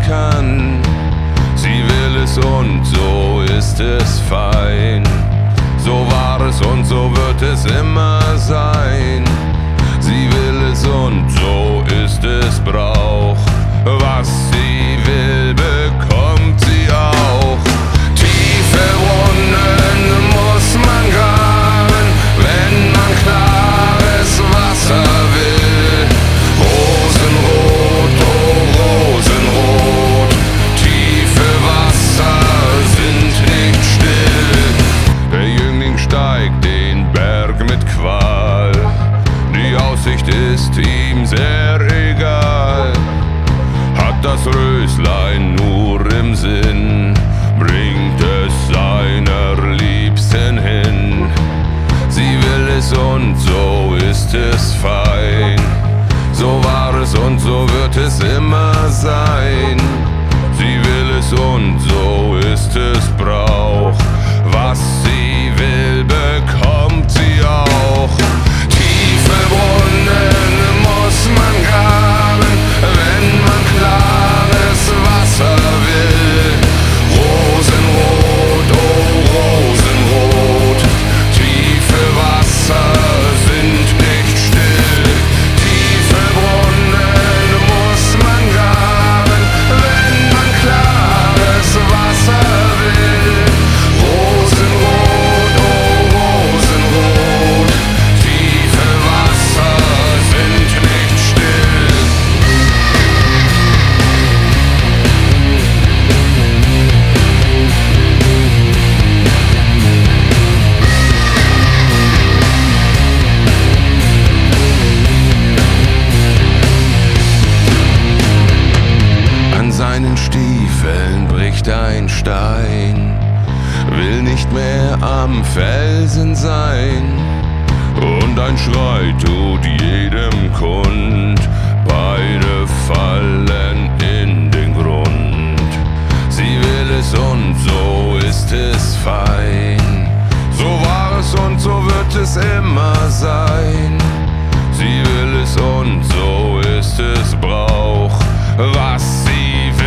kann. Sie will es und so ist es fein. So war es und so wird es immer sein. Sie will es und so ist es Brauch. Was sie will, bekommt sie auch. Tiefe Brunnen muss man graben, wenn man klares Wasser will. Rosenrot, oh Rosenrot, tiefe Wasser sind nicht still. Der Jüngling steigt den Berg mit Qual, die Aussicht ist ihm sehr egal. Hat das Röslein nur im Sinn, bringt es seiner Liebsten hin. Sie will es und so ist es fein. So war es und so wird es immer sein. Sie will es und so ist es Brauch. Was sie will, bekommt sie auch. Tiefe Brunnen muss man graben, wenn man klares Wasser will. Rosenrot, oh Rosenrot, tiefe Wasser sind nicht still. Tiefe Brunnen muss man graben, wenn man klares Wasser will. Rosenrot, oh Rosenrot, tiefe Wasser sind nicht still. An seinen Stiefeln bricht ein Stein, will nicht mehr am Felsen sein. Und ein Schrei tut jedem kund, beide fallen in den Grund. Sie will es und so ist es fein. So war es und so wird es immer sein. Sie will es und so ist es Brauch. Was sie